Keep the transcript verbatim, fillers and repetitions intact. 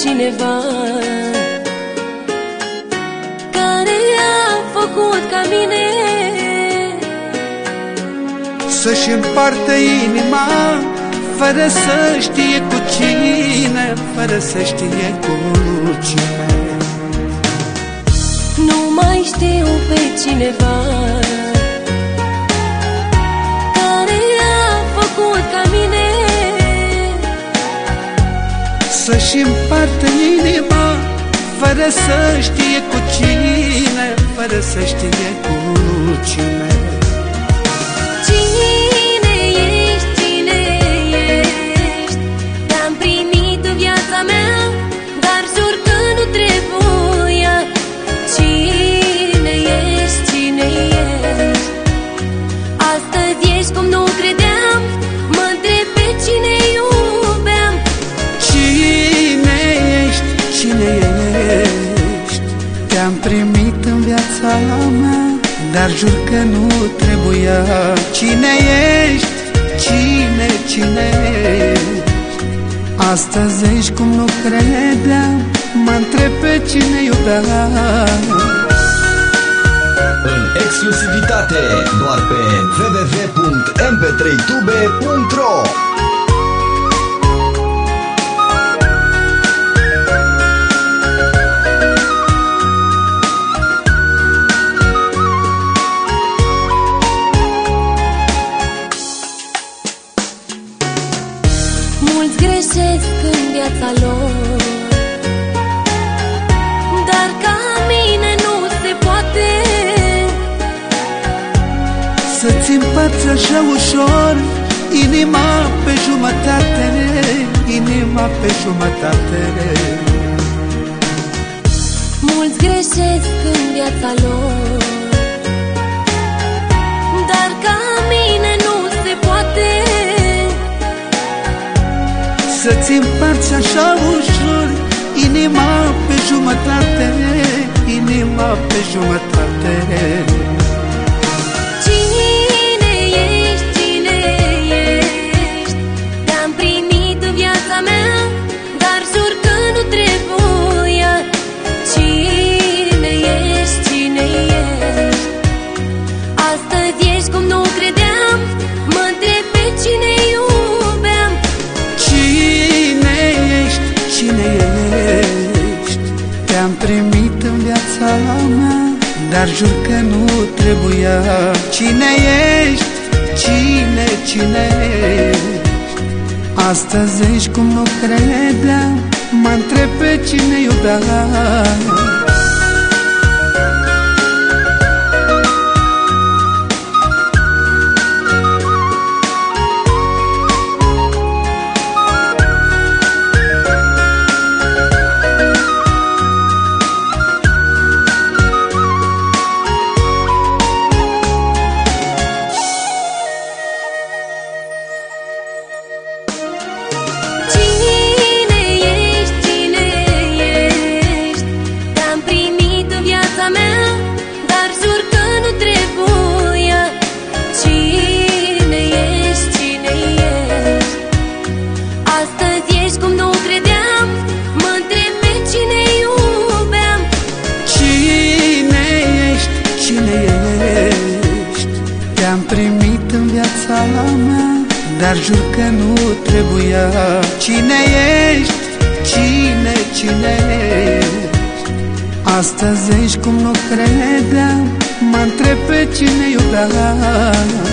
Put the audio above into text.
cineva care a făcut ca mine să-și împartă inima fără să știe cu cine, fără să știe cu cine. Nu mai știu pe cineva care a făcut ca mine să-și împartă inima fără să știe cu cine, fără să știe cu cine. Cine ești, cine ești? Te-am primit în viața mea, dar jur că nu trebuia. Cine ești, cine ești? Astăzi ești cum nu credeam, mă întreb pe cine iubeam. Cine ești, cine ești? Te-am primit în viața mea, dar jur că nu trebuia. Cine ești, cine, cine ești? Astăzi ești cum nu credeam, mă întreb pe cine iubeam. În exclusivitate, doar pe w w w punct m p trei tube punct r o. Mulți greșesc în viața lor, dar ca mine nu se poate să-ți împarți așa ușor inima pe jumătate, inima pe jumătate. Mulți greșesc în viața lor, dar ca mine nu se poate să-ți împarți așa ușor inima pe jumătate, inima pe jumătate. Cine ești, cine ești? Te-am primit în viața mea, dar jur că nu trebuia. Cine ești, cine ești? Astăzi ești cum nu credeam, mă întreb pe cine iubeam. Cine ești, cine ești? Te-am primit în viața mea, dar jur că nu trebuia. Cine ești, cine, cine ești? Astăzi ești cum nu credeam, mă întreb pe cine iubeam. Te-am primit în viața mea, dar jur că nu trebuia. Cine ești, cine, cine ești? Astăzi ești cum nu credeam, mă întreb pe cine iubeam.